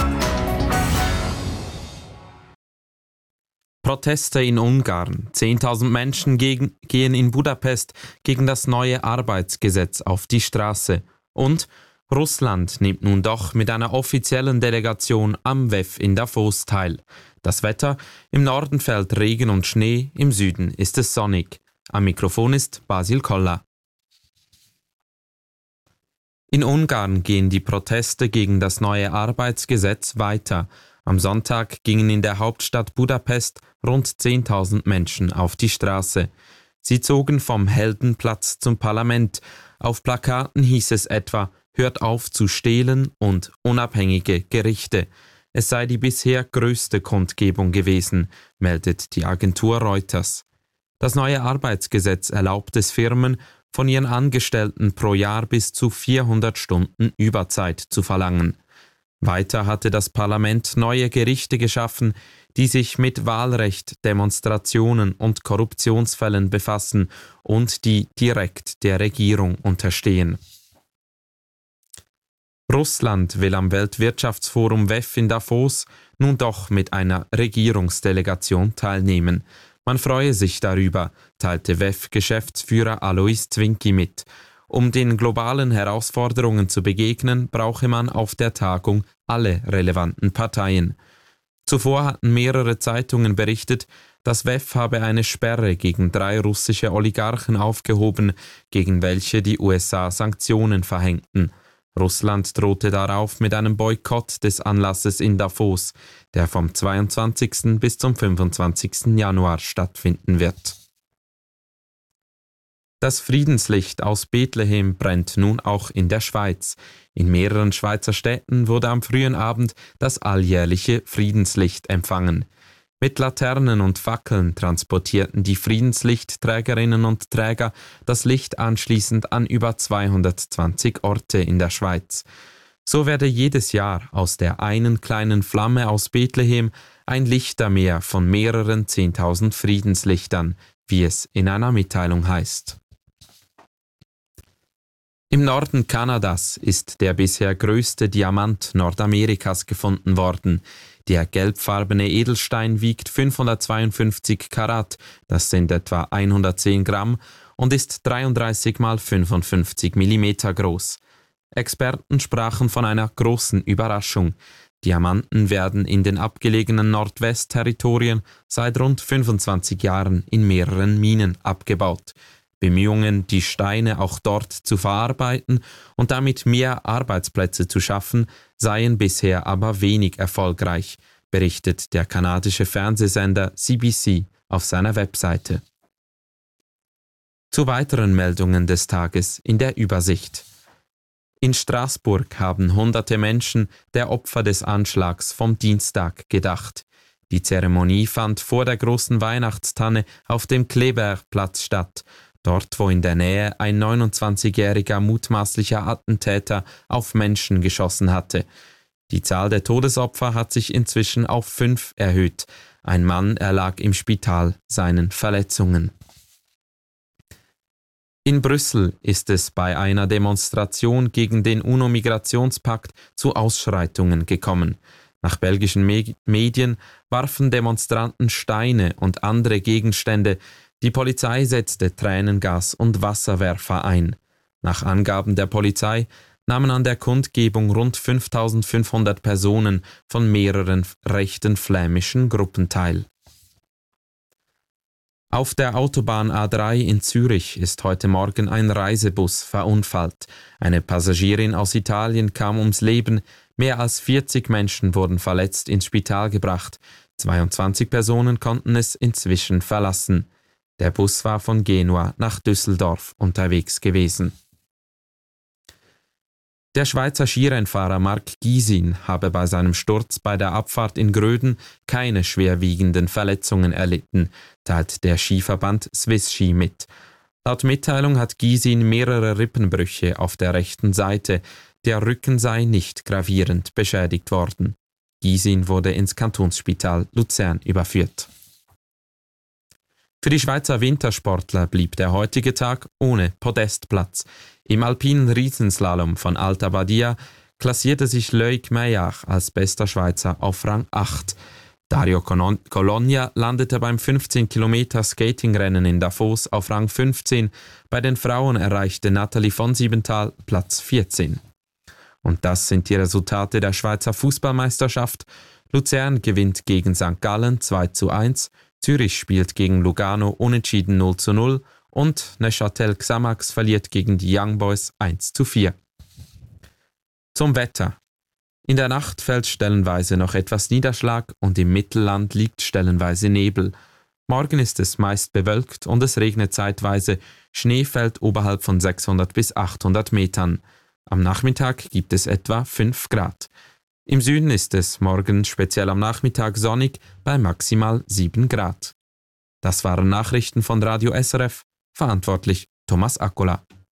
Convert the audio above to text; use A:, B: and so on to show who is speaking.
A: Proteste in Ungarn. 10.000 Menschen gehen in Budapest gegen das neue Arbeitsgesetz auf die Straße. Und Russland nimmt nun doch mit einer offiziellen Delegation am WEF in Davos teil. Das Wetter: im Norden fällt Regen und Schnee, im Süden ist es sonnig. Am Mikrofon ist Basil Koller. In Ungarn gehen die Proteste gegen das neue Arbeitsgesetz weiter. Am Sonntag gingen in der Hauptstadt Budapest rund 10.000 Menschen auf die Straße. Sie zogen vom Heldenplatz zum Parlament. Auf Plakaten hieß es etwa: Hört auf zu stehlen und unabhängige Gerichte. Es sei die bisher größte Kundgebung gewesen, meldet die Agentur Reuters. Das neue Arbeitsgesetz erlaubt es Firmen, von ihren Angestellten pro Jahr bis zu 400 Stunden Überzeit zu verlangen. Weiter hatte das Parlament neue Gerichte geschaffen, die sich mit Wahlrecht, Demonstrationen und Korruptionsfällen befassen und die direkt der Regierung unterstehen. Russland will am Weltwirtschaftsforum WEF in Davos nun doch mit einer Regierungsdelegation teilnehmen. Man freue sich darüber, teilte WEF-Geschäftsführer Alois Zwinki mit. Um den globalen Herausforderungen zu begegnen, brauche man auf der Tagung alle relevanten Parteien. Zuvor hatten mehrere Zeitungen berichtet, das WEF habe eine Sperre gegen 3 russische Oligarchen aufgehoben, gegen welche die USA Sanktionen verhängten. Russland drohte darauf mit einem Boykott des Anlasses in Davos, der vom 22. bis zum 25. Januar stattfinden wird. Das Friedenslicht aus Bethlehem brennt nun auch in der Schweiz. In mehreren Schweizer Städten wurde am frühen Abend das alljährliche Friedenslicht empfangen. Mit Laternen und Fackeln transportierten die Friedenslichtträgerinnen und Träger das Licht anschließend an über 220 Orte in der Schweiz. So werde jedes Jahr aus der einen kleinen Flamme aus Bethlehem ein Lichtermeer von mehreren 10.000 Friedenslichtern, wie es in einer Mitteilung heißt. Im Norden Kanadas ist der bisher größte Diamant Nordamerikas gefunden worden. Der gelbfarbene Edelstein wiegt 552 Karat, das sind etwa 110 Gramm, und ist 33 x 55 Millimeter groß. Experten sprachen von einer großen Überraschung. Diamanten werden in den abgelegenen Nordwest-Territorien seit rund 25 Jahren in mehreren Minen abgebaut. Bemühungen, die Steine auch dort zu verarbeiten und damit mehr Arbeitsplätze zu schaffen, seien bisher aber wenig erfolgreich, berichtet der kanadische Fernsehsender CBC auf seiner Webseite. Zu weiteren Meldungen des Tages in der Übersicht. In Straßburg haben hunderte Menschen der Opfer des Anschlags vom Dienstag gedacht. Die Zeremonie fand vor der großen Weihnachtstanne auf dem Kleberplatz statt, dort wo in der Nähe ein 29-jähriger mutmaßlicher Attentäter auf Menschen geschossen hatte. Die Zahl der Todesopfer hat sich inzwischen auf 5 erhöht. Ein Mann erlag im Spital seinen Verletzungen. In Brüssel ist es bei einer Demonstration gegen den UNO-Migrationspakt zu Ausschreitungen gekommen. Nach belgischen Medien warfen Demonstranten Steine und andere Gegenstände. Die Polizei setzte Tränengas und Wasserwerfer ein. Nach Angaben der Polizei nahmen an der Kundgebung rund 5.500 Personen von mehreren rechten flämischen Gruppen teil. Auf der Autobahn A3 in Zürich ist heute Morgen ein Reisebus verunfallt. Eine Passagierin aus Italien kam ums Leben, mehr als 40 Menschen wurden verletzt ins Spital gebracht. 22 Personen konnten es inzwischen verlassen. Der Bus war von Genua nach Düsseldorf unterwegs gewesen. Der Schweizer Skirennfahrer Marc Gysin habe bei seinem Sturz bei der Abfahrt in Gröden keine schwerwiegenden Verletzungen erlitten, teilt der Skiverband Swiss Ski mit. Laut Mitteilung hat Gysin mehrere Rippenbrüche auf der rechten Seite. Der Rücken sei nicht gravierend beschädigt worden. Gysin wurde ins Kantonsspital Luzern überführt. Für die Schweizer Wintersportler blieb der heutige Tag ohne Podestplatz. Im alpinen Riesenslalom von Alta Badia klassierte sich Loïc Meillard als bester Schweizer auf Rang 8. Dario Cologna landete beim 15-Kilometer-Skatingrennen in Davos auf Rang 15. Bei den Frauen erreichte Nathalie von Siebenthal Platz 14. Und das sind die Resultate der Schweizer Fußballmeisterschaft. Luzern gewinnt gegen St. Gallen 2:1, Zürich spielt gegen Lugano unentschieden 0:0 und Neuchâtel Xamax verliert gegen die Young Boys 1:4. Zum Wetter. In der Nacht fällt stellenweise noch etwas Niederschlag und im Mittelland liegt stellenweise Nebel. Morgen ist es meist bewölkt und es regnet zeitweise. Schnee fällt oberhalb von 600 bis 800 Metern. Am Nachmittag gibt es etwa 5 Grad. Im Süden ist es morgen speziell am Nachmittag sonnig bei maximal 7 Grad. Das waren Nachrichten von Radio SRF, verantwortlich Thomas Accola.